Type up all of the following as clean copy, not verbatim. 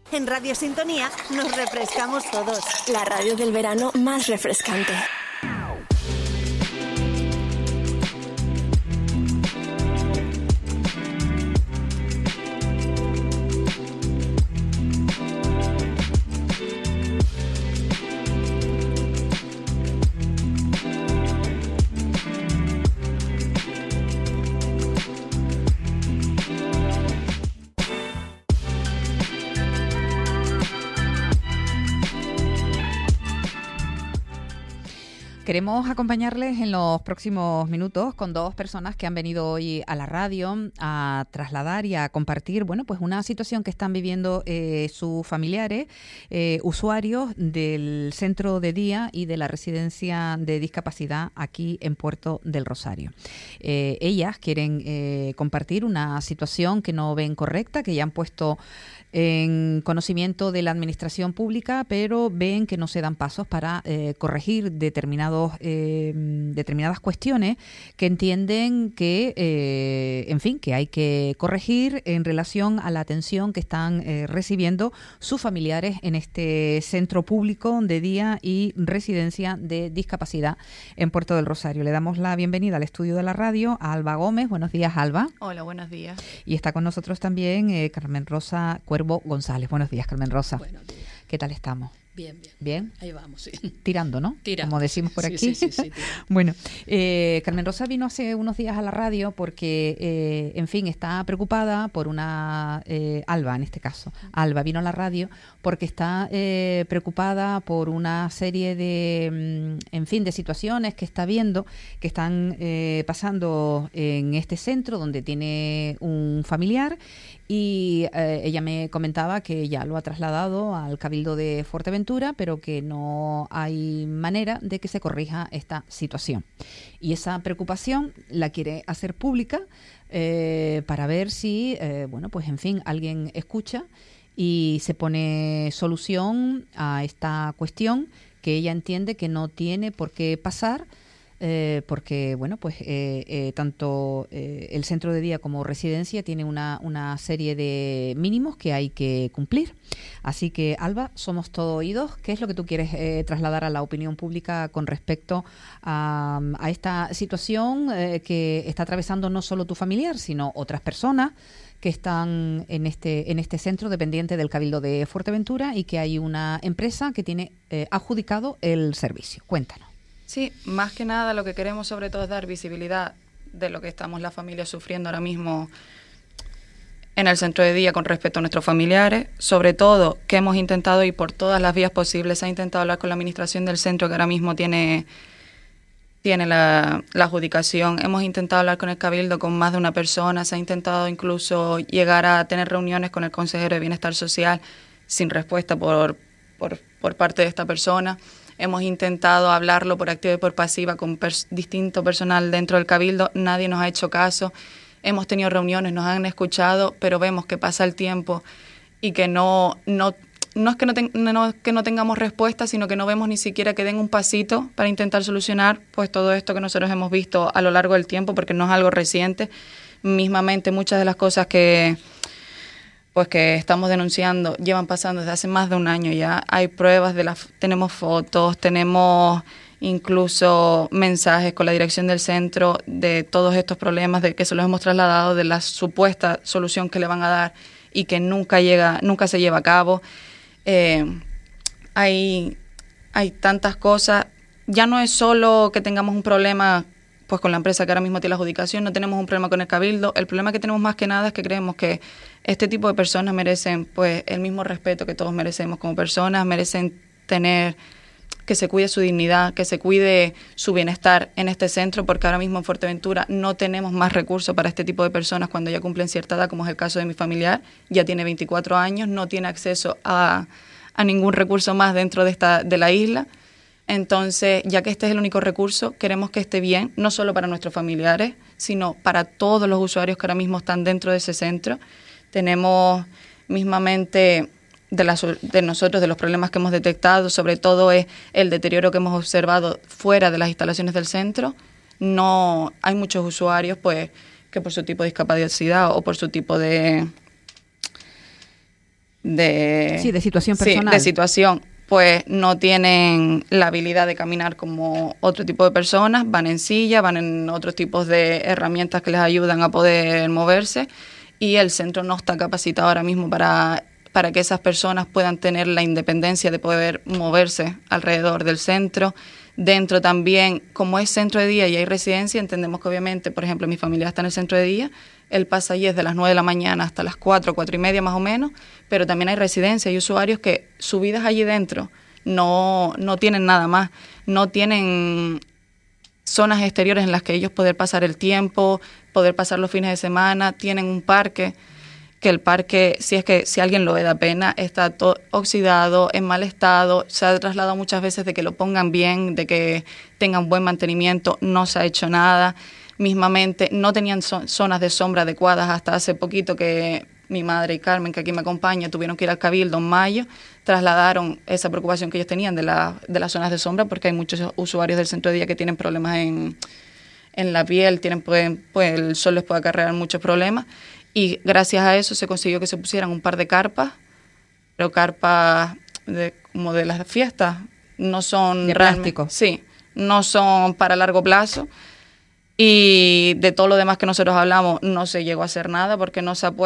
En Radio Sintonía nos refrescamos todos. La radio del verano más refrescante. Queremos acompañarles en los próximos minutos con dos personas que han venido hoy a la radio a trasladar y a compartir, bueno, pues una situación que están viviendo sus familiares, usuarios del centro de día y de la residencia de discapacidad aquí en Puerto del Rosario. Ellas quieren compartir una situación que no ven correcta, que ya han puesto en conocimiento de la administración pública, pero ven que no se dan pasos para corregir determinadas cuestiones que entienden que, en fin, que hay que corregir en relación a la atención que están recibiendo sus familiares en este centro público de día y residencia de discapacidad en Puerto del Rosario. Le damos la bienvenida al estudio de la radio a Alba Gómez. Buenos días, Alba. Hola, buenos días. Y está con nosotros también Carmen Rosa Cuervo González. Buenos días, Carmen Rosa. Buenos días. ¿Qué tal estamos? Bien, bien. ¿Bien? Ahí vamos, sí. Tirando, ¿no? Tirando. Como decimos por aquí. Sí, Bueno, Carmen Rosa vino hace unos días a la radio porque, en fin, está preocupada por una... Alba, en este caso. Alba vino a la radio porque está preocupada por una serie de, en fin, de situaciones que está viendo, que están pasando en este centro donde tiene un familiar. Y ella me comentaba que ya lo ha trasladado al Cabildo de Fuerteventura, pero que no hay manera de que se corrija esta situación. Y esa preocupación la quiere hacer pública para ver si, bueno, pues en fin, alguien escucha y se pone solución a esta cuestión que ella entiende que no tiene por qué pasar. Porque bueno, pues tanto el centro de día como residencia tiene una serie de mínimos que hay que cumplir. Así que, Alba, somos todo oídos. ¿Qué es lo que tú quieres trasladar a la opinión pública con respecto a esta situación que está atravesando no solo tu familiar, sino otras personas que están en este centro dependiente del Cabildo de Fuerteventura y que hay una empresa que tiene adjudicado el servicio? Cuéntanos. Sí, más que nada lo que queremos sobre todo es dar visibilidad de lo que estamos las familias sufriendo ahora mismo en el centro de día con respecto a nuestros familiares, sobre todo que hemos intentado ir por todas las vías posibles, se ha intentado hablar con la administración del centro que ahora mismo tiene la adjudicación, hemos intentado hablar con el Cabildo con más de una persona, se ha intentado incluso llegar a tener reuniones con el consejero de Bienestar Social sin respuesta por parte de esta persona. Hemos intentado hablarlo por activa y por pasiva con distinto personal dentro del Cabildo, nadie nos ha hecho caso. Hemos tenido reuniones, nos han escuchado, pero vemos que pasa el tiempo y que no es que no tengamos respuesta, sino que no vemos ni siquiera que den un pasito para intentar solucionar pues todo esto que nosotros hemos visto a lo largo del tiempo, porque no es algo reciente. Mismamente muchas de las cosas que estamos denunciando llevan pasando desde hace más de un año ya. Hay pruebas, tenemos fotos, tenemos incluso mensajes con la dirección del centro de todos estos problemas, de que se los hemos trasladado, de la supuesta solución que le van a dar y que nunca se lleva a cabo. Hay tantas cosas. Ya no es solo que tengamos un problema pues con la empresa que ahora mismo tiene la adjudicación, no tenemos un problema con el Cabildo. El problema que tenemos más que nada es que creemos que este tipo de personas merecen pues el mismo respeto que todos merecemos como personas, merecen tener que se cuide su dignidad, que se cuide su bienestar en este centro, porque ahora mismo en Fuerteventura no tenemos más recursos para este tipo de personas cuando ya cumplen cierta edad, como es el caso de mi familiar, ya tiene 24 años, no tiene acceso a ningún recurso más dentro de la isla. Entonces, ya que este es el único recurso, queremos que esté bien, no solo para nuestros familiares, sino para todos los usuarios que ahora mismo están dentro de ese centro. Tenemos mismamente de nosotros, de los problemas que hemos detectado, sobre todo es el deterioro que hemos observado fuera de las instalaciones del centro. No hay muchos usuarios pues que por su tipo de discapacidad o por su tipo de de situación personal. Sí, de situación. Pues no tienen la habilidad de caminar como otro tipo de personas, van en silla, van en otros tipos de herramientas que les ayudan a poder moverse, y el centro no está capacitado ahora mismo para que esas personas puedan tener la independencia de poder moverse alrededor del centro. Dentro también, como es centro de día y hay residencia, entendemos que obviamente, por ejemplo, mi familia está en el centro de día, el pase allí es de las 9 de la mañana hasta las 4, 4:30 más o menos, pero también hay residencia y usuarios que subidas allí dentro no tienen nada más, no tienen zonas exteriores en las que ellos poder pasar el tiempo, poder pasar los fines de semana, tienen un parque, que el parque, si alguien lo ve da pena, está todo oxidado, en mal estado, se ha trasladado muchas veces de que lo pongan bien, de que tengan buen mantenimiento, no se ha hecho nada. Mismamente no tenían zonas de sombra adecuadas hasta hace poquito, que mi madre y Carmen, que aquí me acompaña, tuvieron que ir al Cabildo en mayo, trasladaron esa preocupación que ellos tenían de las zonas de sombra, porque hay muchos usuarios del centro de día que tienen problemas en la piel, pues el sol les puede acarrear muchos problemas, y gracias a eso se consiguió que se pusieran un par de carpas, pero carpas como de las fiestas, no son de plástico. Sí, no son para largo plazo. Y de todo lo demás que nosotros hablamos no se llegó a hacer nada, porque no se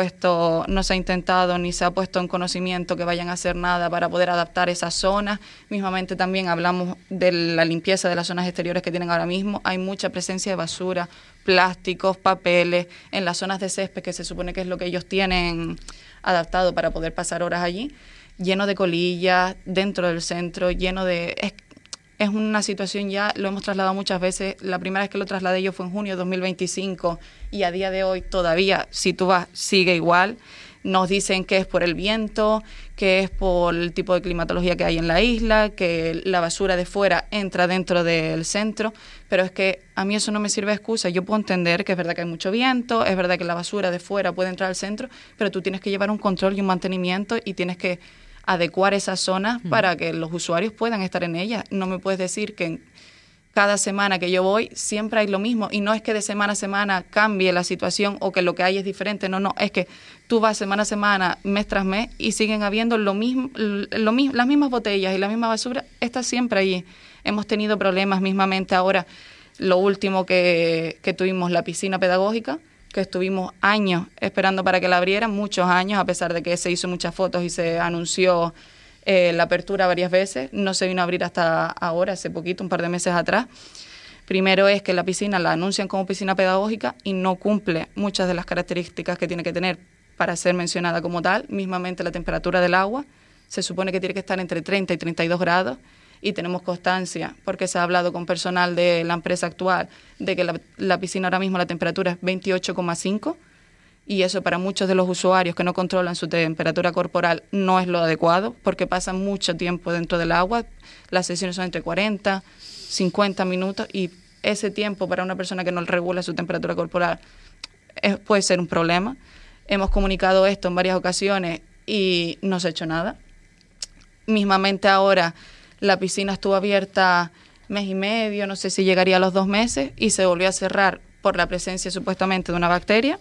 ha intentado ni se ha puesto en conocimiento que vayan a hacer nada para poder adaptar esas zonas. Mismamente también hablamos de la limpieza de las zonas exteriores que tienen ahora mismo. Hay mucha presencia de basura, plásticos, papeles, en las zonas de césped, que se supone que es lo que ellos tienen adaptado para poder pasar horas allí, lleno de colillas, dentro del centro, lleno de... Es una situación, ya lo hemos trasladado muchas veces. La primera vez que lo trasladé yo fue en junio de 2025 y a día de hoy todavía, si tú vas, sigue igual. Nos dicen que es por el viento, que es por el tipo de climatología que hay en la isla, que la basura de fuera entra dentro del centro, pero es que a mí eso no me sirve de excusa. Yo puedo entender que es verdad que hay mucho viento, es verdad que la basura de fuera puede entrar al centro, pero tú tienes que llevar un control y un mantenimiento y tienes que adecuar esas zonas para que los usuarios puedan estar en ellas. No me puedes decir que cada semana que yo voy siempre hay lo mismo, y no es que de semana a semana cambie la situación o que lo que hay es diferente, no, es que tú vas semana a semana, mes tras mes, y siguen habiendo lo mismo, las mismas botellas y la misma basura está siempre allí. Hemos tenido problemas mismamente ahora, lo último que tuvimos, la piscina pedagógica, que estuvimos años esperando para que la abrieran, muchos años, a pesar de que se hizo muchas fotos y se anunció la apertura varias veces, no se vino a abrir hasta ahora, hace poquito, un par de meses atrás. Primero es que la piscina la anuncian como piscina pedagógica y no cumple muchas de las características que tiene que tener para ser mencionada como tal. Mismamente la temperatura del agua se supone que tiene que estar entre 30 y 32 grados, y tenemos constancia, porque se ha hablado con personal de la empresa actual, de que la piscina ahora mismo la temperatura es 28,5, y eso para muchos de los usuarios que no controlan su temperatura corporal no es lo adecuado, porque pasan mucho tiempo dentro del agua. Las sesiones son entre 40, 50 minutos, y ese tiempo para una persona que no regula su temperatura corporal puede ser un problema. Hemos comunicado esto en varias ocasiones y no se ha hecho nada. Mismamente ahora la piscina estuvo abierta mes y medio, no sé si llegaría a los 2 meses, y se volvió a cerrar por la presencia supuestamente de una bacteria.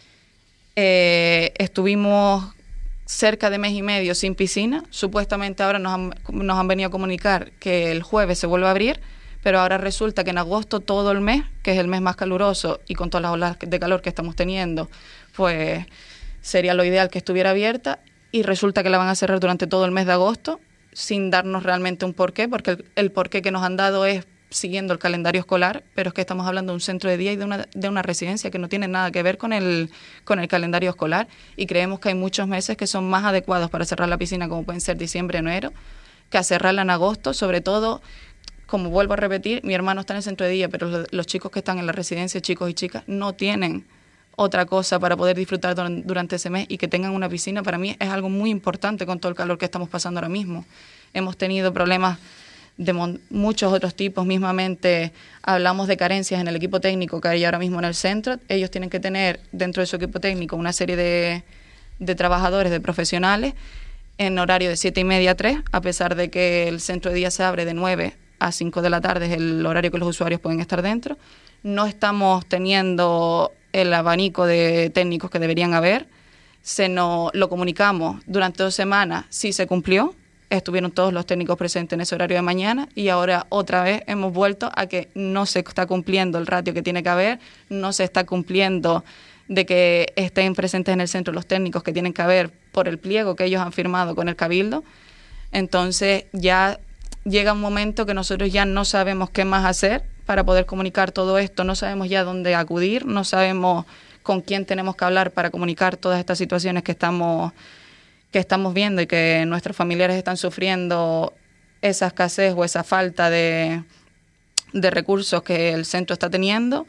Estuvimos cerca de mes y medio sin piscina. Supuestamente ahora nos han venido a comunicar que el jueves se vuelve a abrir, pero ahora resulta que en agosto todo el mes, que es el mes más caluroso y con todas las olas de calor que estamos teniendo, pues sería lo ideal que estuviera abierta, y resulta que la van a cerrar durante todo el mes de agosto, sin darnos realmente un porqué, porque el porqué que nos han dado es siguiendo el calendario escolar, pero es que estamos hablando de un centro de día y de una residencia que no tiene nada que ver con el calendario escolar, y creemos que hay muchos meses que son más adecuados para cerrar la piscina, como pueden ser diciembre, enero, que a cerrarla en agosto. Sobre todo, como vuelvo a repetir, mi hermano está en el centro de día, pero los chicos que están en la residencia, chicos y chicas, no tienen otra cosa para poder disfrutar durante ese mes, y que tengan una piscina para mí es algo muy importante con todo el calor que estamos pasando ahora mismo. Hemos tenido problemas de muchos otros tipos. Mismamente hablamos de carencias en el equipo técnico que hay ahora mismo en el centro. Ellos tienen que tener dentro de su equipo técnico una serie de trabajadores, de profesionales, en horario de 7:30 a 3, a pesar de que el centro de día se abre de 9 a 5 de la tarde, es el horario que los usuarios pueden estar dentro. No estamos teniendo el abanico de técnicos que deberían haber. lo comunicamos durante 2 semanas, sí se cumplió, estuvieron todos los técnicos presentes en ese horario de mañana y ahora otra vez hemos vuelto a que no se está cumpliendo el ratio que tiene que haber, no se está cumpliendo de que estén presentes en el centro los técnicos que tienen que haber por el pliego que ellos han firmado con el Cabildo. Entonces ya llega un momento que nosotros ya no sabemos qué más hacer para poder comunicar todo esto, no sabemos ya dónde acudir, no sabemos con quién tenemos que hablar para comunicar todas estas situaciones que estamos viendo y que nuestros familiares están sufriendo, esa escasez o esa falta de recursos que el centro está teniendo.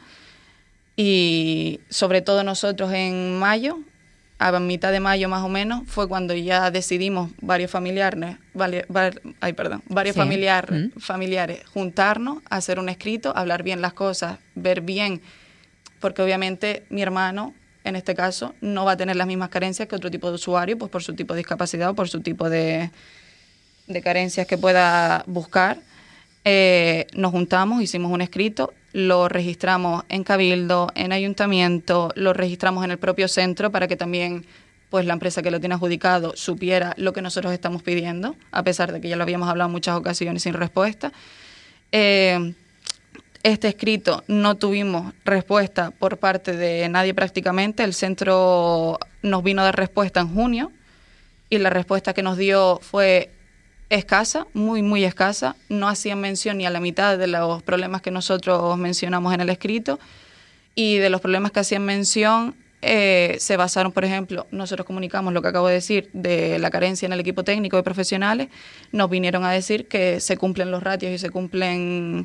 Y sobre todo nosotros en mayo, a mitad de mayo más o menos, fue cuando ya decidimos varios familiares juntarnos, hacer un escrito, hablar bien las cosas, ver bien, porque obviamente mi hermano, en este caso, no va a tener las mismas carencias que otro tipo de usuario, pues por su tipo de discapacidad o por su tipo de carencias que pueda buscar. Nos juntamos, hicimos un escrito, lo registramos en Cabildo, en Ayuntamiento, lo registramos en el propio centro para que también pues la empresa que lo tiene adjudicado supiera lo que nosotros estamos pidiendo, a pesar de que ya lo habíamos hablado en muchas ocasiones sin respuesta. Este escrito no tuvimos respuesta por parte de nadie prácticamente. El centro nos vino a dar respuesta en junio y la respuesta que nos dio fue escasa, muy, muy escasa. No hacían mención ni a la mitad de los problemas que nosotros mencionamos en el escrito y de los problemas que hacían mención se basaron, por ejemplo, nosotros comunicamos lo que acabo de decir de la carencia en el equipo técnico de profesionales, nos vinieron a decir que se cumplen los ratios y se cumplen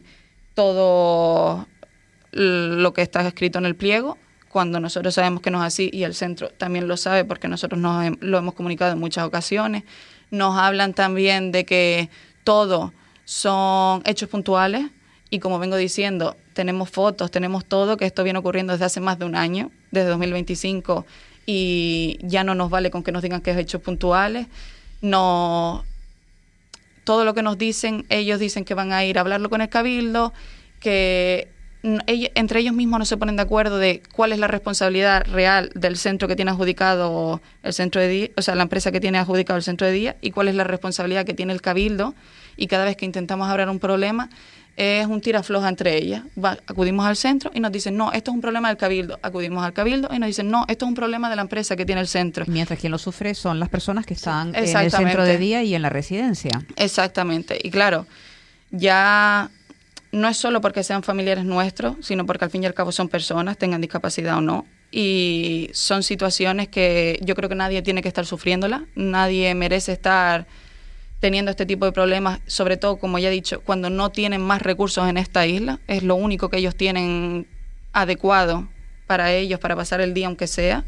todo lo que está escrito en el pliego, cuando nosotros sabemos que no es así y el centro también lo sabe porque nosotros lo hemos comunicado en muchas ocasiones. Nos hablan también de que todo son hechos puntuales y, como vengo diciendo, tenemos fotos, tenemos todo, que esto viene ocurriendo desde hace más de un año, desde 2025, y ya no nos vale con que nos digan que es hechos puntuales. No, todo lo que nos dicen, ellos dicen que van a ir a hablarlo con el Cabildo, que entre ellos mismos no se ponen de acuerdo de cuál es la responsabilidad real del centro que tiene adjudicado el centro de día, o sea, la empresa que tiene adjudicado el centro de día, y cuál es la responsabilidad que tiene el Cabildo, y cada vez que intentamos hablar un problema es un tirafloja entre ellas. Acudimos al centro y nos dicen, no, esto es un problema del Cabildo. Acudimos al Cabildo y nos dicen, no, esto es un problema de la empresa que tiene el centro. Mientras quien lo sufre son las personas que están en el centro de día y en la residencia. Exactamente. Y claro, ya no es solo porque sean familiares nuestros, sino porque al fin y al cabo son personas, tengan discapacidad o no. Y son situaciones que yo creo que nadie tiene que estar sufriéndolas, nadie merece estar teniendo este tipo de problemas, sobre todo, como ya he dicho, cuando no tienen más recursos en esta isla. Es lo único que ellos tienen adecuado para ellos, para pasar el día aunque sea.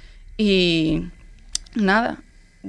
Y nada,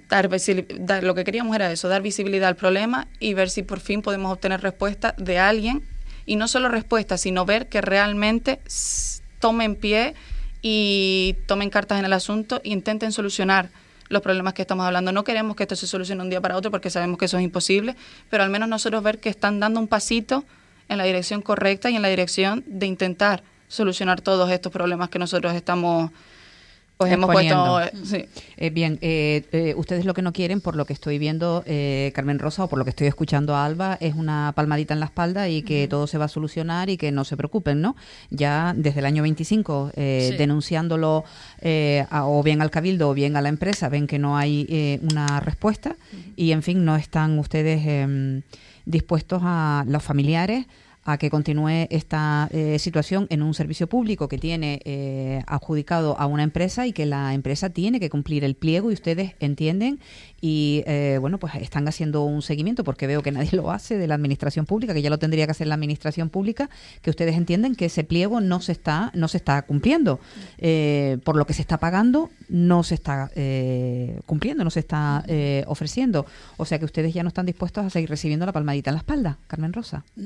lo que queríamos era eso, dar visibilidad al problema y ver si por fin podemos obtener respuesta de alguien. Y no solo respuesta, sino ver que realmente tomen pie y tomen cartas en el asunto e intenten solucionar los problemas que estamos hablando. No queremos que esto se solucione de un día para otro porque sabemos que eso es imposible, pero al menos nosotros ver que están dando un pasito en la dirección correcta y en la dirección de intentar solucionar todos estos problemas que nosotros estamos hemos puesto. Sí. Bien, ustedes lo que no quieren, por lo que estoy viendo, Carmen Rosa, o por lo que estoy escuchando a Alba, es una palmadita en la espalda y que todo se va a solucionar y que no se preocupen, ¿no? Ya desde el año 25, sí, denunciándolo o bien al Cabildo o bien a la empresa, ven que no hay una respuesta y, en fin, no están ustedes dispuestos a los familiares a que continúe esta situación en un servicio público que tiene adjudicado a una empresa y que la empresa tiene que cumplir el pliego y ustedes entienden y bueno, pues están haciendo un seguimiento porque veo que nadie lo hace de la administración pública, que ya lo tendría que hacer la administración pública, que ustedes entienden que ese pliego no se está cumpliendo, por lo que se está pagando no se está cumpliendo, no se está ofreciendo, o sea que ustedes ya no están dispuestos a seguir recibiendo la palmadita en la espalda, Carmen Rosa. No.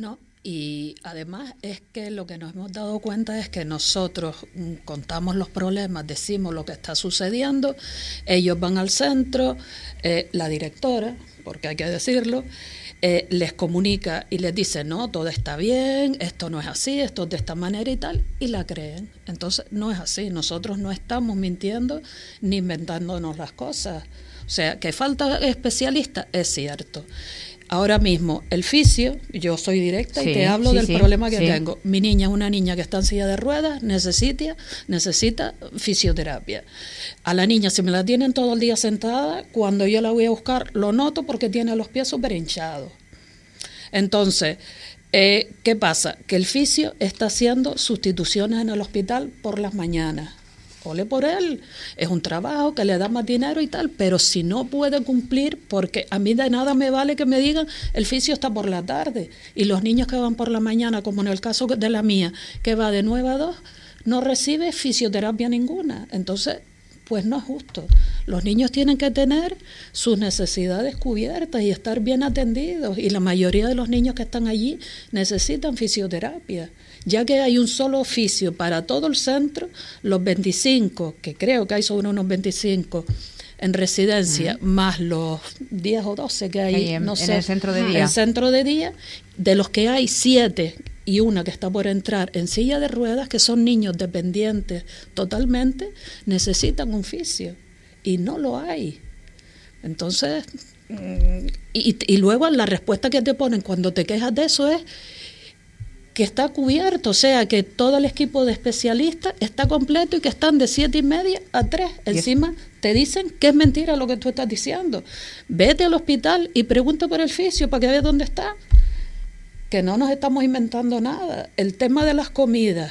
Y además es que lo que nos hemos dado cuenta es que nosotros contamos los problemas, decimos lo que está sucediendo, ellos van al centro, la directora, porque hay que decirlo, les comunica y les dice, no, todo está bien, esto no es así, esto es de esta manera y tal, y la creen. Entonces no es así, nosotros no estamos mintiendo ni inventándonos las cosas. O sea, que falta especialistas, es cierto. Ahora mismo, el fisio, yo soy directa y te hablo del problema que tengo. Mi niña es una niña que está en silla de ruedas, necesita fisioterapia. A la niña, si me la tienen todo el día sentada, cuando yo la voy a buscar, lo noto porque tiene los pies súper hinchados. Entonces, ¿qué pasa? Que el fisio está haciendo sustituciones en el hospital por las mañanas. Ole por él, es un trabajo que le da más dinero y tal, pero si no puede cumplir, porque a mí de nada me vale que me digan el fisio está por la tarde y los niños que van por la mañana, como en el caso de la mía, que va de 9 a 2, no recibe fisioterapia ninguna. Entonces, pues no es justo. Los niños tienen que tener sus necesidades cubiertas y estar bien atendidos, y la mayoría de los niños que están allí necesitan fisioterapia. Ya que hay un solo oficio para todo el centro, los 25, que creo que hay sobre unos 25 en residencia, más los 10 o 12 que hay no sé, en el centro de día. En centro de día, de los que hay 7 y una que está por entrar en silla de ruedas, que son niños dependientes totalmente, necesitan un fisio y no lo hay. Entonces, y luego la respuesta que te ponen cuando te quejas de eso es que está cubierto, o sea, que todo el equipo de especialistas está completo y que están de 7:30 a 3. Encima te dicen que es mentira lo que tú estás diciendo. Vete al hospital y pregunta por el fisio para que veas dónde está. Que no nos estamos inventando nada. El tema de las comidas.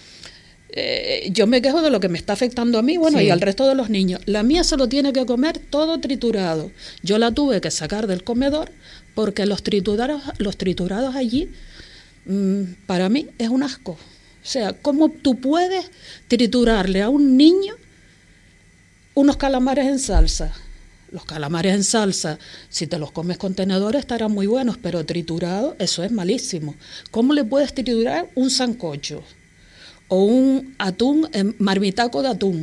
Yo me quejo de lo que me está afectando a mí, bueno, y al resto de los niños. La mía se lo tiene que comer todo triturado. Yo la tuve que sacar del comedor porque los triturados allí, para mí es un asco. O sea, ¿cómo tú puedes triturarle a un niño unos calamares en salsa? Los calamares en salsa, si te los comes con tenedores estarán muy buenos, pero triturado, eso es malísimo. ¿Cómo le puedes triturar un sancocho? O un atún, marmitaco de atún.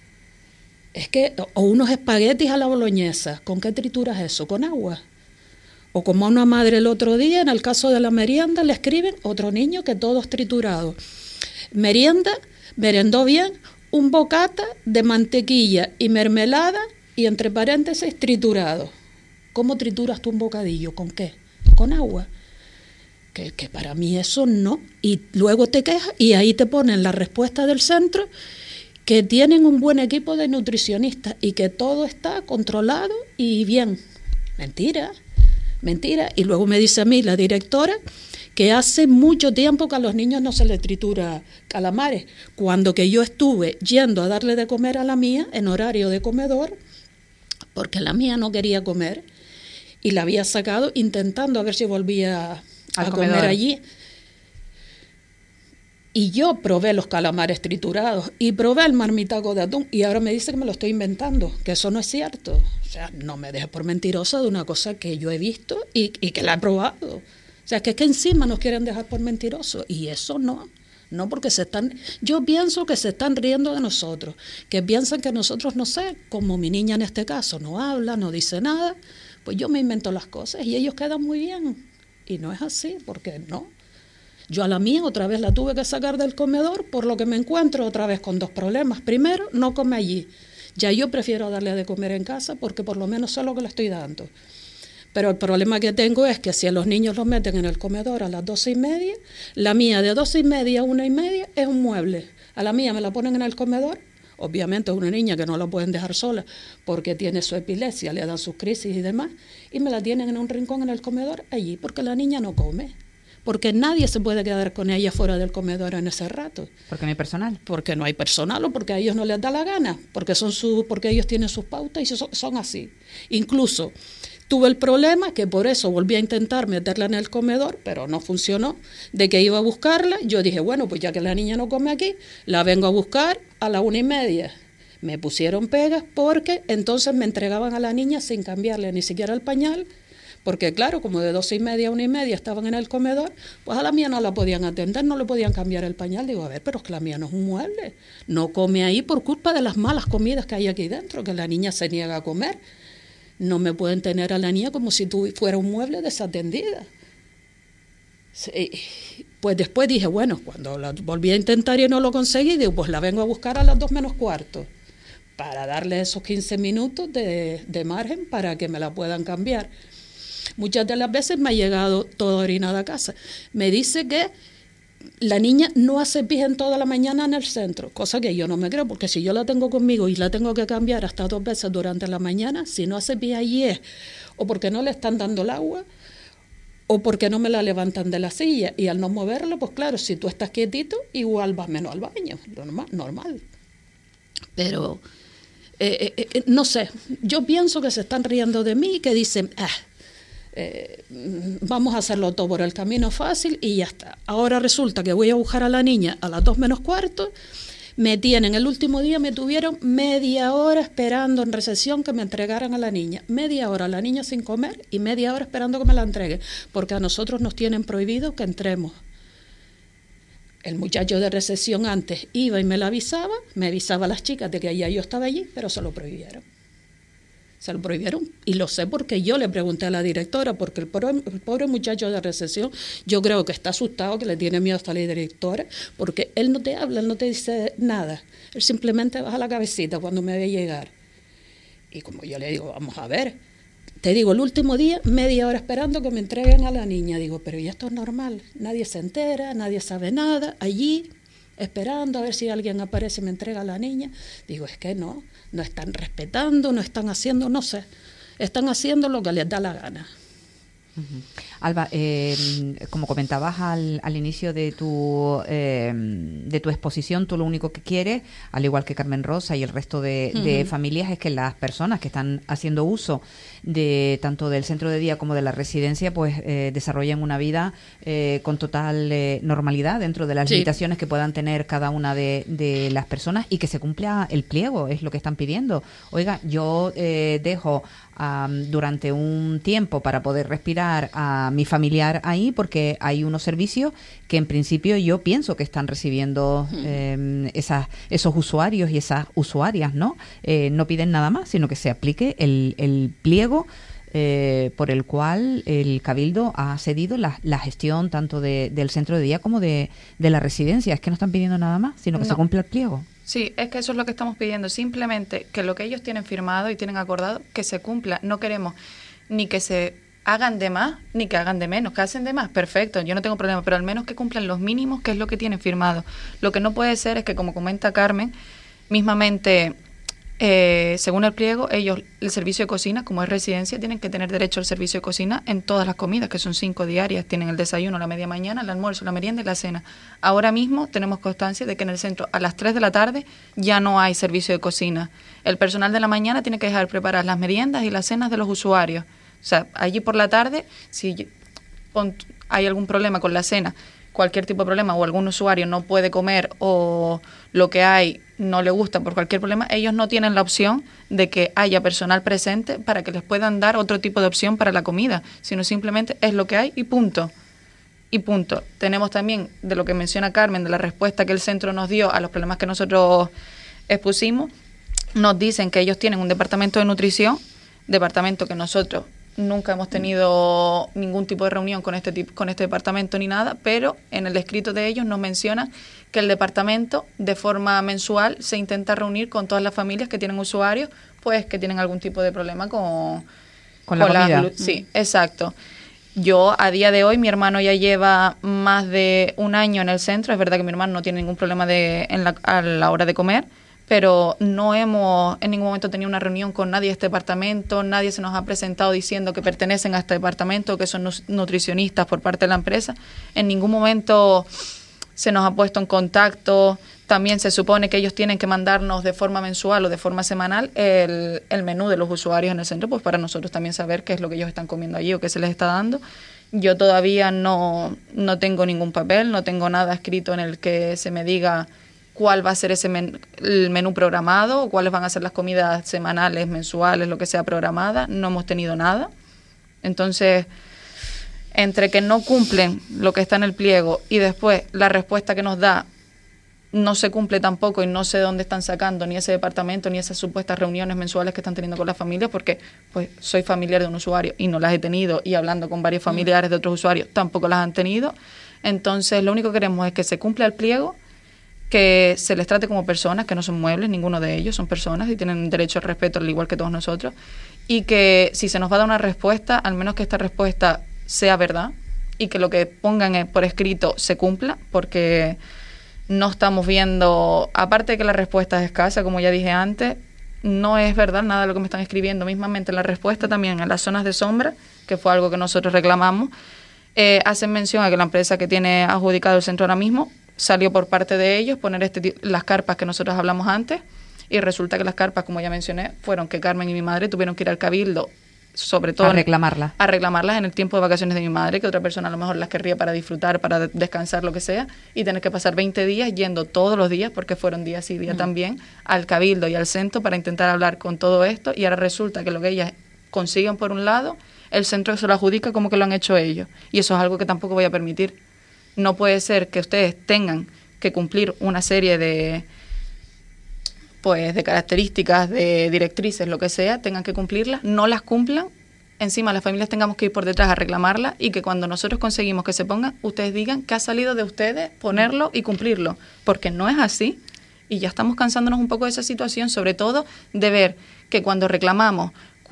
Es que, o unos espaguetis a la boloñesa. ¿Con qué trituras eso? ¿Con agua? O como a una madre el otro día, en el caso de la merienda, le escriben otro niño que todo es triturado. Merendó bien, un bocata de mantequilla y mermelada y entre paréntesis triturado. ¿Cómo trituras tú un bocadillo? ¿Con qué? Con agua. Que para mí eso no. Y luego te quejas y ahí te ponen la respuesta del centro, que tienen un buen equipo de nutricionistas y que todo está controlado y bien. Mentira. Y luego me dice a mí la directora que hace mucho tiempo que a los niños no se les tritura calamares, cuando que yo estuve yendo a darle de comer a la mía en horario de comedor, porque la mía no quería comer y la había sacado intentando a ver si volvía a comer allí. Y yo probé los calamares triturados y probé el marmitaco de atún y ahora me dice que me lo estoy inventando, que eso no es cierto. O sea, no me dejes por mentirosa de una cosa que yo he visto y que la he probado. O sea, que es que encima nos quieren dejar por mentirosos y eso no. No, porque yo pienso que se están riendo de nosotros, que piensan que nosotros, no sé, como mi niña en este caso, no habla, no dice nada, pues yo me invento las cosas y ellos quedan muy bien. Y no es así, porque no. Yo a la mía otra vez la tuve que sacar del comedor, por lo que me encuentro otra vez con 2 problemas. Primero, no come allí. Ya yo prefiero darle de comer en casa porque por lo menos sé lo que le estoy dando. Pero el problema que tengo es que si a los niños los meten en el comedor a las 12:30, la mía de 12:30 a 1:30 es un mueble. A la mía me la ponen en el comedor. Obviamente es una niña que no la pueden dejar sola porque tiene su epilepsia, le dan sus crisis y demás, y me la tienen en un rincón en el comedor allí porque la niña no come. Porque nadie se puede quedar con ella fuera del comedor en ese rato. Porque no hay personal. Porque no hay personal o porque a ellos no les da la gana, porque ellos tienen sus pautas y son así. Incluso tuve el problema, que por eso volví a intentar meterla en el comedor, pero no funcionó, de que iba a buscarla. Yo dije, bueno, pues ya que la niña no come aquí, la vengo a buscar a la 1:30. Me pusieron pegas porque entonces me entregaban a la niña sin cambiarle ni siquiera el pañal, Porque claro, como de 12:30 a 1:30 estaban en el comedor, pues a la mía no la podían atender, no le podían cambiar el pañal. Digo, a ver, pero es que la mía no es un mueble. No come ahí por culpa de las malas comidas que hay aquí dentro, que la niña se niega a comer. No me pueden tener a la niña como si tú fuera un mueble desatendida. Sí. Pues después dije, bueno, cuando la volví a intentar y no lo conseguí, digo, pues la vengo a buscar a las 2:45 para darle esos 15 minutos de margen para que me la puedan cambiar. Muchas de las veces me ha llegado toda orinada a casa. Me dice que la niña no hace pis en toda la mañana en el centro, cosa que yo no me creo, porque si yo la tengo conmigo y la tengo que cambiar hasta 2 veces durante la mañana, si no hace pis allí es o porque no le están dando el agua o porque no me la levantan de la silla, y al no moverla, pues claro, si tú estás quietito, igual vas menos al baño, normal. Pero, no sé, yo pienso que se están riendo de mí y que dicen, vamos a hacerlo todo por el camino fácil y ya está. Ahora resulta que voy a buscar a la niña a las 2:45, me tienen, el último día me tuvieron media hora esperando en recepción que me entregaran a la niña, media hora, la niña sin comer y media hora esperando que me la entreguen, porque a nosotros nos tienen prohibido que entremos. El muchacho de recepción antes iba y me avisaba a las chicas de que ya yo estaba allí, pero se lo prohibieron. Se lo prohibieron, y lo sé porque yo le pregunté a la directora, porque el pobre muchacho de recepción, yo creo que está asustado, que le tiene miedo hasta la directora, porque él no te habla, él no te dice nada, él simplemente baja la cabecita cuando me ve llegar. Y como yo le digo, vamos a ver, te digo, el último día, media hora esperando que me entreguen a la niña, digo, pero ya esto es normal, nadie se entera, nadie sabe nada, allí esperando a ver si alguien aparece y me entrega a la niña. Digo, es que no están respetando, no están haciendo, no sé, están haciendo lo que les da la gana. Uh-huh. Alba, como comentabas al inicio de tu exposición, tú lo único que quieres, al igual que Carmen Rosa y el resto de familias, es que las personas que están haciendo uso de tanto del centro de día como de la residencia, pues desarrollen una vida con total normalidad dentro de las limitaciones que puedan tener cada una de las personas, y que se cumpla el pliego, es lo que están pidiendo. Oiga, yo dejo durante un tiempo para poder respirar a mi familiar ahí, porque hay unos servicios que en principio yo pienso que están recibiendo esos usuarios y esas usuarias, ¿no? No piden nada más, sino que se aplique el pliego por el cual el Cabildo ha cedido la gestión tanto del centro de día como de la residencia. Es que no están pidiendo nada más, sino que se cumpla el pliego. Sí, es que eso es lo que estamos pidiendo, simplemente que lo que ellos tienen firmado y tienen acordado, que se cumpla. No queremos ni que se hagan de más, ni que hagan de menos. Que hacen de más, perfecto, yo no tengo problema, pero al menos que cumplan los mínimos, que es lo que tienen firmado. Lo que no puede ser es que, como comenta Carmen, mismamente, según el pliego, ellos, el servicio de cocina, como es residencia, tienen que tener derecho al servicio de cocina en todas las comidas, que son 5 diarias. Tienen el desayuno, la media mañana, el almuerzo, la merienda y la cena. Ahora mismo tenemos constancia de que en el centro a las 3 de la tarde ya no hay servicio de cocina. El personal de la mañana tiene que dejar preparar las meriendas y las cenas de los usuarios. O sea, allí por la tarde, si hay algún problema con la cena, cualquier tipo de problema, o algún usuario no puede comer, o lo que hay no le gusta por cualquier problema, ellos no tienen la opción de que haya personal presente para que les puedan dar otro tipo de opción para la comida, sino simplemente es lo que hay y punto. Y punto. Tenemos también, de lo que menciona Carmen, de la respuesta que el centro nos dio a los problemas que nosotros expusimos, nos dicen que ellos tienen un departamento de nutrición, departamento que nosotros nunca hemos tenido ningún tipo de reunión con este departamento ni nada, pero en el escrito de ellos nos mencionan que el departamento de forma mensual se intenta reunir con todas las familias que tienen usuarios, pues que tienen algún tipo de problema con la comida. Sí, exacto. Yo, a día de hoy, mi hermano ya lleva más de un año en el centro. Es verdad que mi hermano no tiene ningún problema a la hora de comer, pero no hemos en ningún momento tenido una reunión con nadie de este departamento, nadie se nos ha presentado diciendo que pertenecen a este departamento, que son nutricionistas por parte de la empresa. En ningún momento se nos ha puesto en contacto. También se supone que ellos tienen que mandarnos de forma mensual o de forma semanal el menú de los usuarios en el centro, pues para nosotros también saber qué es lo que ellos están comiendo allí o qué se les está dando. Yo todavía no tengo ningún papel, no tengo nada escrito en el que se me diga cuál va a ser el menú programado, o cuáles van a ser las comidas semanales, mensuales, lo que sea programada. No hemos tenido nada. Entonces, entre que no cumplen lo que está en el pliego y después la respuesta que nos da no se cumple tampoco y no sé dónde están sacando ni ese departamento ni esas supuestas reuniones mensuales que están teniendo con las familias, porque pues soy familiar de un usuario y no las he tenido, y hablando con varios familiares de otros usuarios tampoco las han tenido. Entonces lo único que queremos es que se cumpla el pliego, que se les trate como personas, que no son muebles, ninguno de ellos, son personas y tienen derecho al respeto al igual que todos nosotros, y que si se nos va a dar una respuesta, al menos que esta respuesta sea verdad y que lo que pongan por escrito se cumpla, porque no estamos viendo, aparte de que la respuesta es escasa, como ya dije antes, no es verdad nada de lo que me están escribiendo. Mismamente la respuesta también en las zonas de sombra, que fue algo que nosotros reclamamos, hacen mención a que la empresa que tiene adjudicado el centro ahora mismo salió por parte de ellos poner las carpas que nosotros hablamos antes, y resulta que las carpas, como ya mencioné, fueron que Carmen y mi madre tuvieron que ir al cabildo, sobre todo a reclamarlas en el tiempo de vacaciones de mi madre, que otra persona a lo mejor las querría para disfrutar, para descansar, lo que sea, y tener que pasar 20 días yendo todos los días, porque fueron días y días también, al cabildo y al centro para intentar hablar con todo esto, y ahora resulta que lo que ellas consiguen por un lado, el centro se lo adjudica como que lo han hecho ellos, y eso es algo que tampoco voy a permitir. No puede ser que ustedes tengan que cumplir una serie de características, de directrices, lo que sea, tengan que cumplirlas, no las cumplan, encima las familias tengamos que ir por detrás a reclamarlas, y que cuando nosotros conseguimos que se pongan, ustedes digan que ha salido de ustedes ponerlo y cumplirlo, porque no es así, y ya estamos cansándonos un poco de esa situación, sobre todo de ver que cuando reclamamos,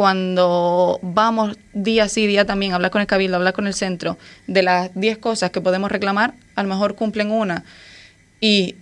cuando vamos día sí, día también a hablar con el cabildo, a hablar con el centro, de las 10 cosas que podemos reclamar, a lo mejor cumplen una y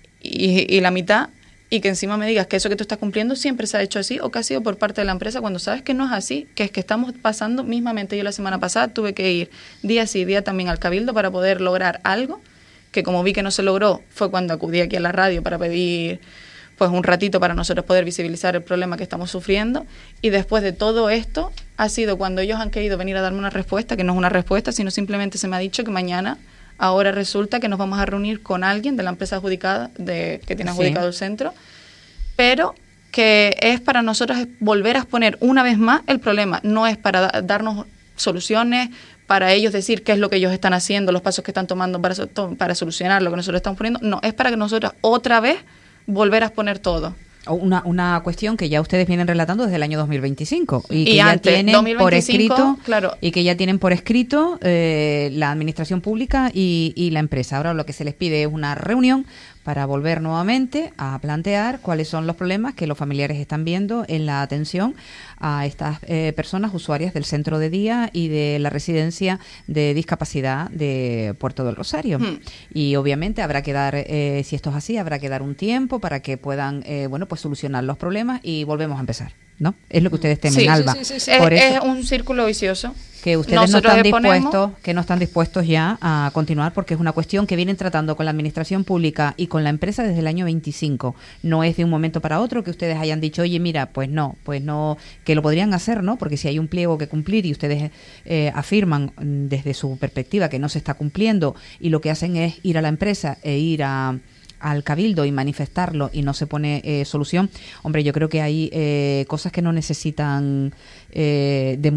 la mitad, y que encima me digas que eso que tú estás cumpliendo siempre se ha hecho así o que ha sido por parte de la empresa, cuando sabes que no es así, que es que estamos pasando, mismamente yo la semana pasada tuve que ir día sí, día también al cabildo para poder lograr algo, que como vi que no se logró, fue cuando acudí aquí a la radio para pedir pues un ratito para nosotros poder visibilizar el problema que estamos sufriendo, y después de todo esto ha sido cuando ellos han querido venir a darme una respuesta, que no es una respuesta, sino simplemente se me ha dicho que mañana, ahora resulta que nos vamos a reunir con alguien de la empresa adjudicada, que tiene adjudicado el centro, pero que es para nosotros volver a exponer una vez más el problema, no es para darnos soluciones, para ellos decir qué es lo que ellos están haciendo, los pasos que están tomando para solucionar lo que nosotros estamos poniendo, no, es para que nosotros otra vez volver a exponer todo. Una cuestión que ya ustedes vienen relatando desde el año 2025 y que antes, ya tienen 2025, por escrito, claro. Y que ya tienen por escrito la administración pública y la empresa. Ahora lo que se les pide es una reunión para volver nuevamente a plantear cuáles son los problemas que los familiares están viendo en la atención a estas personas usuarias del centro de día y de la residencia de discapacidad de Puerto del Rosario. Y obviamente habrá que dar, si esto es así, habrá que dar un tiempo para que puedan, pues solucionar los problemas y volvemos a empezar, ¿no? Es lo que ustedes temen, Alba. Sí. Por eso, es un círculo vicioso. que ustedes no están dispuestos ya a continuar, porque es una cuestión que vienen tratando con la administración pública y con la empresa desde el año 25. No es de un momento para otro que ustedes hayan dicho, oye, mira, pues no, que lo podrían hacer, ¿no? Porque si hay un pliego que cumplir y ustedes afirman desde su perspectiva que no se está cumpliendo, y lo que hacen es ir a la empresa e ir al cabildo y manifestarlo y no se pone solución, hombre, yo creo que hay cosas que no necesitan de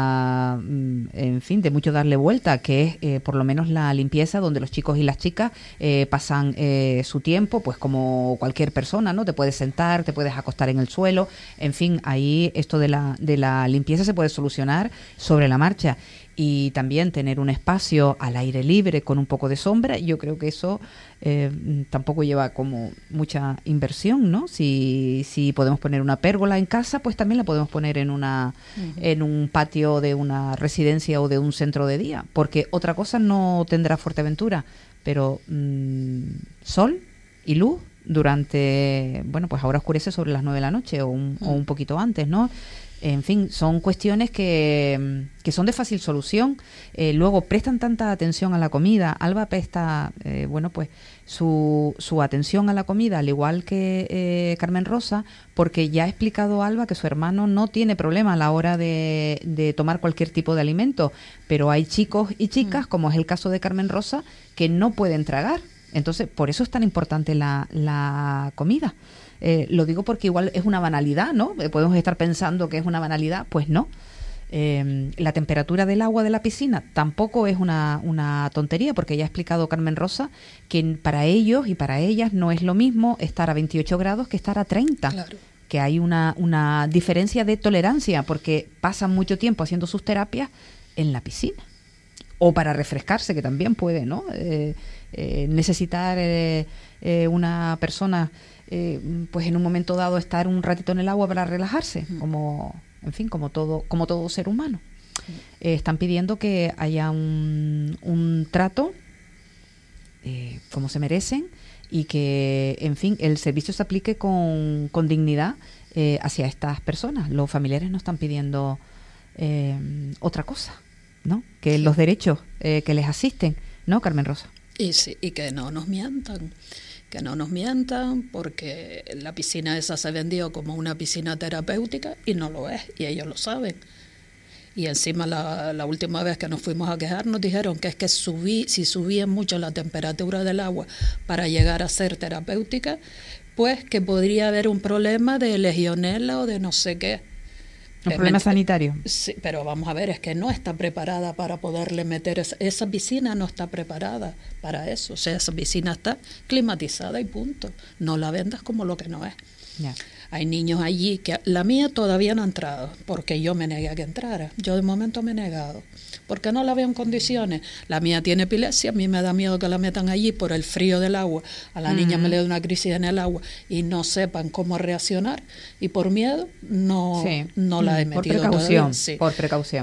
mucho darle vuelta, que es por lo menos la limpieza, donde los chicos y las chicas pasan su tiempo, pues como cualquier persona, ¿no? Te puedes sentar, te puedes acostar en el suelo, en fin, ahí esto de la limpieza se puede solucionar sobre la marcha. Y también tener un espacio al aire libre con un poco de sombra, yo creo que eso tampoco lleva como mucha inversión, ¿no? Si podemos poner una pérgola en casa, pues también la podemos poner en en un patio de una residencia o de un centro de día, porque otra cosa no tendrá Fuerteventura, pero sol y luz durante, pues ahora oscurece sobre las 9 de la noche o un poquito antes, ¿no? En fin, son cuestiones que son de fácil solución. Luego prestan tanta atención a la comida. Alba presta, pues su atención a la comida, al igual que Carmen Rosa, porque ya ha explicado Alba que su hermano no tiene problema a la hora de tomar cualquier tipo de alimento, pero hay chicos y chicas, como es el caso de Carmen Rosa, que no pueden tragar. Entonces, por eso es tan importante la comida. Lo digo porque igual es una banalidad, ¿no? Podemos estar pensando que es una banalidad, pues no. La temperatura del agua de la piscina tampoco es una tontería, porque ya ha explicado Carmen Rosa que para ellos y para ellas no es lo mismo estar a 28 grados que estar a 30. Claro. Que hay una diferencia de tolerancia, porque pasan mucho tiempo haciendo sus terapias en la piscina. O para refrescarse, que también puede, ¿no? Necesitar una persona, pues en un momento dado, estar un ratito en el agua para relajarse, como todo ser humano. Están pidiendo que haya un trato como se merecen, y que, en fin, el servicio se aplique con dignidad hacia estas personas. Los familiares no están pidiendo otra cosa, ¿no? Que los derechos que les asisten, ¿no, Carmen Rosa? Y sí, y que no nos mientan, porque la piscina esa se vendió como una piscina terapéutica y no lo es, y ellos lo saben. Y encima la última vez que nos fuimos a quejar nos dijeron que es que si subía mucho la temperatura del agua para llegar a ser terapéutica, pues que podría haber un problema de legionela o de no sé qué. Un problema sanitario. Sí, pero vamos a ver, es que no está preparada para poderle meter esa piscina, no está preparada para eso. O sea, esa piscina está climatizada y punto. No la vendas como lo que no es. Ya. Hay niños allí que la mía todavía no ha entrado, porque yo me negué a que entrara. Yo de momento me he negado, porque no la veo en condiciones. La mía tiene epilepsia, a mí me da miedo que la metan allí por el frío del agua. A la niña me le da una crisis en el agua y no sepan cómo reaccionar. Y por miedo no la he metido todavía. Sí. Por precaución.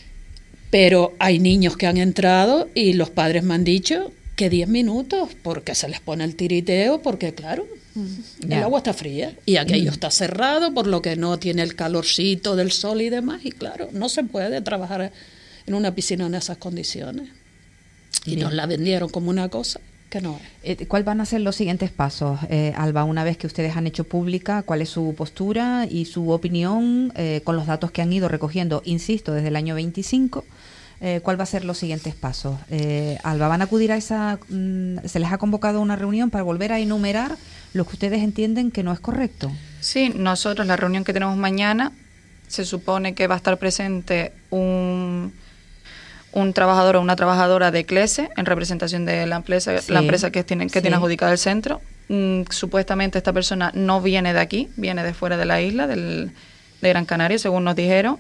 Pero hay niños que han entrado y los padres me han dicho que 10 minutos, porque se les pone el tiriteo, porque claro, el agua está fría y aquello está cerrado, por lo que no tiene el calorcito del sol y demás, y claro, no se puede trabajar en una piscina en esas condiciones. Y nos la vendieron como una cosa que no es. ¿Cuáles van a ser los siguientes pasos, Alba, una vez que ustedes han hecho pública cuál es su postura y su opinión con los datos que han ido recogiendo, insisto, desde el año 25? ¿Cuál va a ser los siguientes pasos? Alba, ¿van a acudir a esa... se les ha convocado a una reunión para volver a enumerar lo que ustedes entienden que no es correcto? Sí, nosotros, la reunión que tenemos mañana, se supone que va a estar presente un trabajador o una trabajadora de CLESE en representación de la empresa que tiene adjudicada el centro. Supuestamente esta persona no viene de aquí, viene de fuera de la isla, de Gran Canaria, según nos dijeron.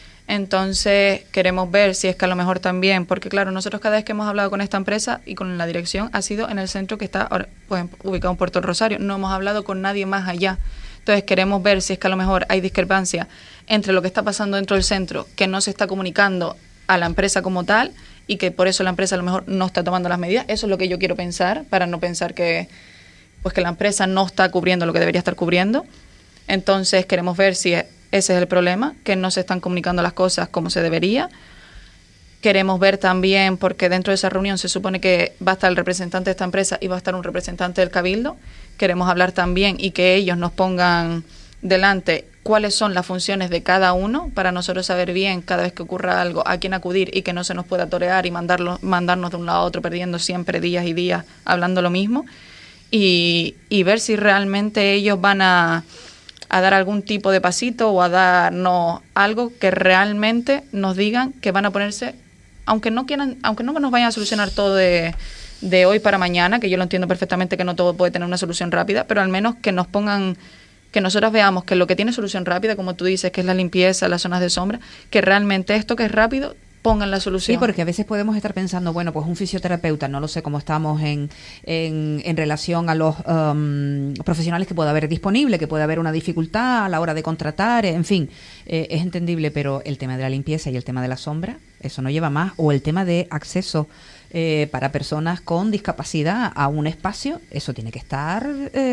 Entonces queremos ver si es que a lo mejor también, porque claro, nosotros cada vez que hemos hablado con esta empresa y con la dirección ha sido en el centro que está ahora, pues, ubicado en Puerto Rosario, no hemos hablado con nadie más allá. Entonces queremos ver si es que a lo mejor hay discrepancia entre lo que está pasando dentro del centro, que no se está comunicando a la empresa como tal, y que por eso la empresa a lo mejor no está tomando las medidas. Eso es lo que yo quiero pensar, para no pensar que la empresa no está cubriendo lo que debería estar cubriendo. Entonces queremos ver si ese es el problema, que no se están comunicando las cosas como se debería. Queremos ver también, porque dentro de esa reunión se supone que va a estar el representante de esta empresa y va a estar un representante del Cabildo. Queremos hablar también y que ellos nos pongan delante cuáles son las funciones de cada uno, para nosotros saber bien cada vez que ocurra algo a quién acudir, y que no se nos pueda torear y mandarnos de un lado a otro perdiendo siempre días y días hablando lo mismo, y ver si realmente ellos van a dar algún tipo de pasito o a darnos algo que realmente nos digan que van a ponerse, aunque no nos vayan a solucionar todo de hoy para mañana, que yo lo entiendo perfectamente que no todo puede tener una solución rápida, pero al menos que nos pongan, que nosotros veamos que lo que tiene solución rápida, como tú dices, que es la limpieza, las zonas de sombra, que realmente esto que es rápido pongan la solución. Sí, porque a veces podemos estar pensando, bueno, pues un fisioterapeuta, no lo sé cómo estamos en relación a los profesionales que pueda haber disponible, que puede haber una dificultad a la hora de contratar, en fin, es entendible, pero el tema de la limpieza y el tema de la sombra, eso no lleva más, o el tema de acceso para personas con discapacidad a un espacio, eso tiene que estar,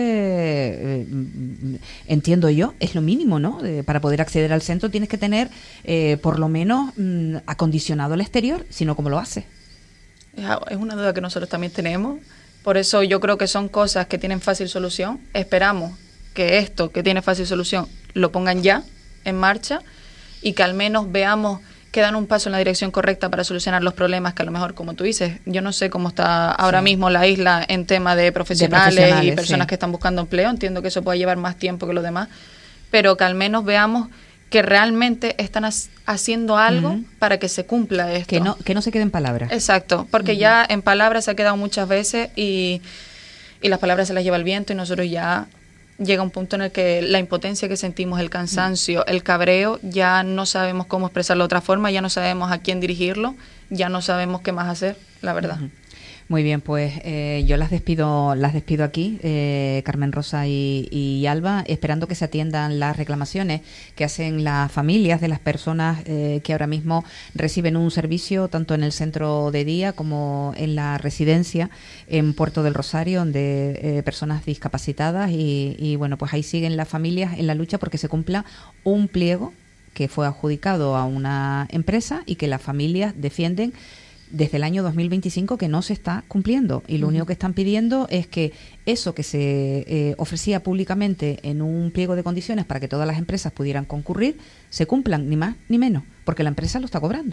entiendo yo, es lo mínimo, ¿no? Para poder acceder al centro tienes que tener por lo menos acondicionado el exterior, si no, ¿cómo lo hace? Es una duda que nosotros también tenemos, por eso yo creo que son cosas que tienen fácil solución. Esperamos que esto que tiene fácil solución lo pongan ya en marcha, y que al menos veamos que dan un paso en la dirección correcta para solucionar los problemas que a lo mejor, como tú dices, yo no sé cómo está ahora mismo la isla en tema de profesionales y personas que están buscando empleo. Entiendo que eso puede llevar más tiempo que lo demás, pero que al menos veamos que realmente están haciendo algo para que se cumpla esto. Que no se quede en palabras. Exacto, porque ya en palabras se ha quedado muchas veces y las palabras se las lleva el viento y nosotros ya llega un punto en el que la impotencia que sentimos, el cansancio, el cabreo, ya no sabemos cómo expresarlo de otra forma, ya no sabemos a quién dirigirlo, ya no sabemos qué más hacer, la verdad. Muy bien, pues yo las despido aquí, Carmen Rosa y Alba, esperando que se atiendan las reclamaciones que hacen las familias de las personas que ahora mismo reciben un servicio tanto en el centro de día como en la residencia en Puerto del Rosario, donde personas discapacitadas y bueno, pues ahí siguen las familias en la lucha porque se cumpla un pliego que fue adjudicado a una empresa y que las familias defienden desde el año 2025 que no se está cumpliendo y lo único que están pidiendo es que eso que se ofrecía públicamente en un pliego de condiciones para que todas las empresas pudieran concurrir se cumplan, ni más ni menos, porque la empresa lo está cobrando,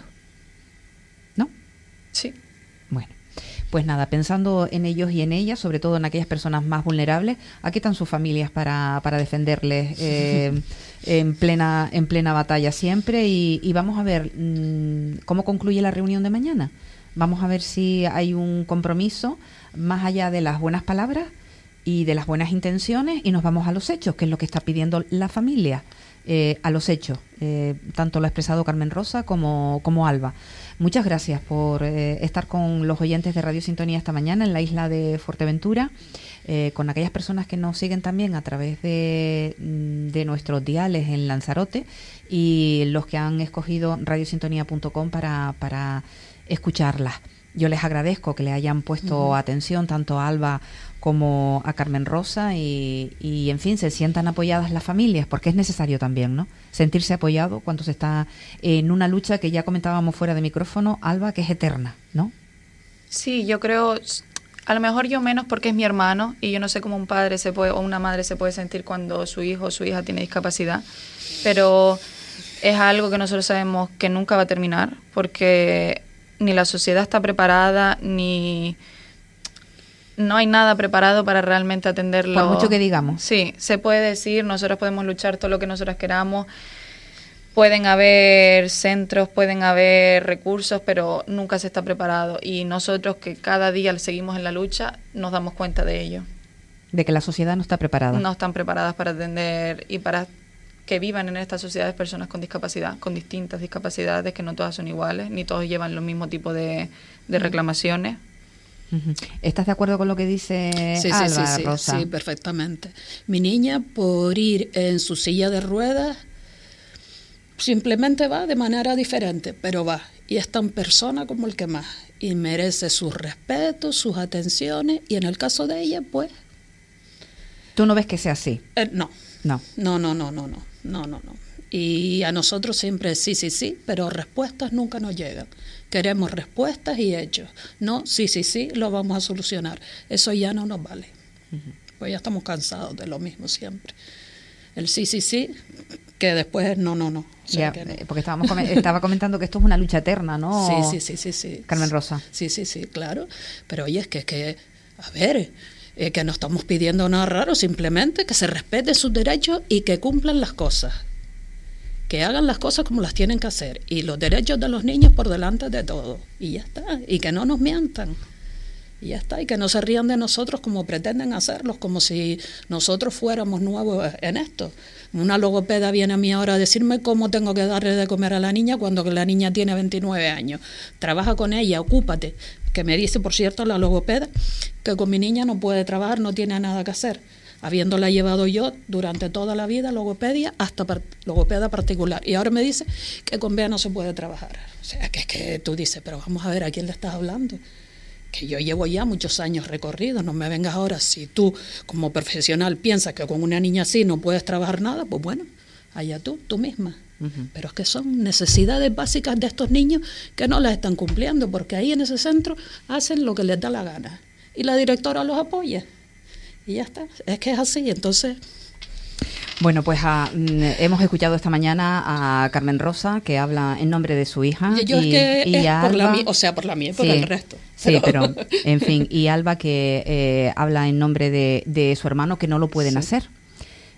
¿no? Sí. Bueno, pues nada, pensando en ellos y en ellas, sobre todo en aquellas personas más vulnerables, aquí están sus familias para defenderles en plena batalla siempre y vamos a ver cómo concluye la reunión de mañana. Vamos a ver si hay un compromiso más allá de las buenas palabras y de las buenas intenciones y nos vamos a los hechos, que es lo que está pidiendo la familia, a los hechos, tanto lo ha expresado Carmen Rosa como Alba. Muchas gracias por estar con los oyentes de Radio Sintonía esta mañana en la isla de Fuerteventura, con aquellas personas que nos siguen también a través de nuestros diales en Lanzarote y los que han escogido radiosintonía.com para escucharlas. Yo les agradezco que le hayan puesto atención tanto a Alba como a Carmen Rosa y en fin, se sientan apoyadas las familias, porque es necesario también, ¿no? Sentirse apoyado cuando se está en una lucha que ya comentábamos fuera de micrófono, Alba, que es eterna, ¿no? Sí, yo creo, a lo mejor yo menos porque es mi hermano y yo no sé cómo un padre o una madre se puede sentir cuando su hijo o su hija tiene discapacidad, pero es algo que nosotros sabemos que nunca va a terminar porque ni la sociedad está preparada, ni no hay nada preparado para realmente atenderlo. Por mucho que digamos. Sí, se puede decir, nosotros podemos luchar todo lo que nosotros queramos, pueden haber centros, pueden haber recursos, pero nunca se está preparado y nosotros que cada día seguimos en la lucha nos damos cuenta de ello. De que la sociedad no está preparada. No están preparadas para atender y para que vivan en estas sociedades personas con discapacidad, con distintas discapacidades, que no todas son iguales, ni todos llevan los mismos tipos de reclamaciones. ¿Estás de acuerdo con lo que dice Alba, Rosa? Sí, perfectamente. Mi niña, por ir en su silla de ruedas, simplemente va de manera diferente, pero va. Y es tan persona como el que más. Y merece sus respetos, sus atenciones, y en el caso de ella, pues... ¿Tú no ves que sea así? No. No. No. Y a nosotros siempre sí, pero respuestas nunca nos llegan. Queremos respuestas y hechos. No, sí, lo vamos a solucionar. Eso ya no nos vale. Pues ya estamos cansados de lo mismo siempre. El sí, que después no. O sea, ya, no. Porque estaba comentando que esto es una lucha eterna, ¿no? Sí. Carmen Rosa. Sí, claro. Pero oye, es que a ver... que no estamos pidiendo nada raro, simplemente que se respeten sus derechos y que cumplan las cosas, que hagan las cosas como las tienen que hacer y los derechos de los niños por delante de todo, y ya está, y que no nos mientan, y ya está, y que no se rían de nosotros como pretenden hacerlos, como si nosotros fuéramos nuevos en esto. Una logopeda viene a mí ahora a decirme cómo tengo que darle de comer a la niña cuando la niña tiene 29 años. Trabaja con ella, ocúpate. Que me dice, por cierto, la logopeda, que con mi niña no puede trabajar, no tiene nada que hacer. Habiéndola llevado yo durante toda la vida logopedia hasta logopeda particular. Y ahora me dice que con Bea no se puede trabajar. O sea, que es que tú dices, pero vamos a ver, ¿a quién le estás hablando? Que yo llevo ya muchos años recorridos, no me vengas ahora, si tú como profesional piensas que con una niña así no puedes trabajar nada, pues bueno, allá tú misma. Pero es que son necesidades básicas de estos niños que no las están cumpliendo, porque ahí en ese centro hacen lo que les da la gana y la directora los apoya y ya está, es que es así. Entonces, bueno, pues hemos escuchado esta mañana a Carmen Rosa, que habla en nombre de su hija. Yo y, es que y es Alba, por la mía, o sea, por la mía y por el resto. Sí, pero en fin, y Alba que habla en nombre de su hermano, que no lo pueden hacer.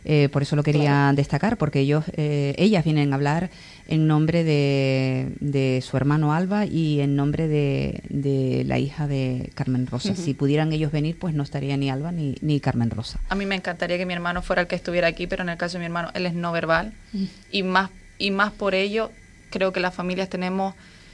Por eso lo quería destacar, porque ellas vienen a hablar en nombre de su hermano Alba y en nombre de la hija de Carmen Rosa. Si pudieran ellos venir, pues no estaría ni Alba ni Carmen Rosa. A mí me encantaría que mi hermano fuera el que estuviera aquí, pero en el caso de mi hermano, él es no verbal. Y más por ello, creo que las familias tenemos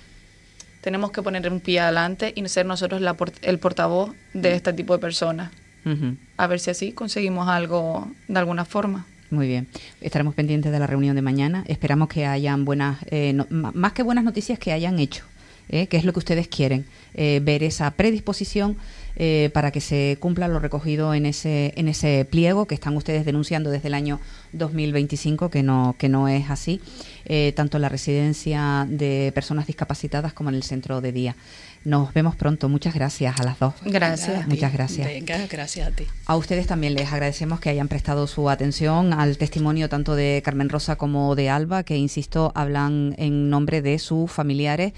que poner un pie adelante y ser nosotros el portavoz de este tipo de personas. A ver si así conseguimos algo de alguna forma. Muy bien. Estaremos pendientes de la reunión de mañana. Esperamos que hayan más que buenas noticias, que hayan hecho, que es lo que ustedes quieren, ver esa predisposición para que se cumpla lo recogido en ese pliego que están ustedes denunciando desde el año 2025, que no es así, tanto en la residencia de personas discapacitadas como en el centro de día. Nos vemos pronto. Muchas gracias a las dos. Gracias. Muchas gracias. Venga, gracias a ti. A ustedes también les agradecemos que hayan prestado su atención al testimonio tanto de Carmen Rosa como de Alba, que, insisto, hablan en nombre de sus familiares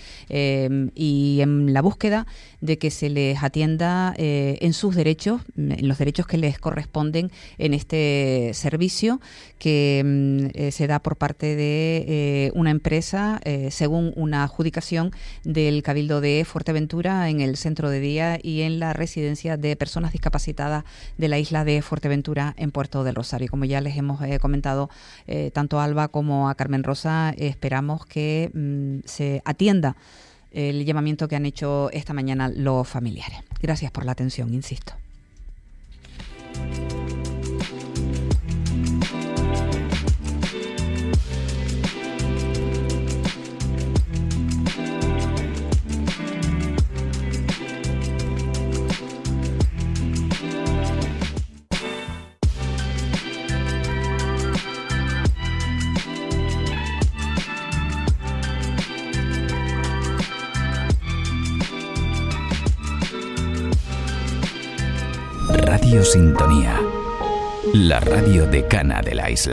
y en la búsqueda de que se les atienda en sus derechos, en los derechos que les corresponden en este servicio que se da por parte de una empresa según una adjudicación del Cabildo de Fuerteventura en el centro de día y en la residencia de personas discapacitadas de la isla de Fuerteventura en Puerto del Rosario. Como ya les hemos comentado, tanto a Alba como a Carmen Rosa, esperamos que se atienda el llamamiento que han hecho esta mañana los familiares. Gracias por la atención, insisto. Radio Sintonía, la radio decana de la isla.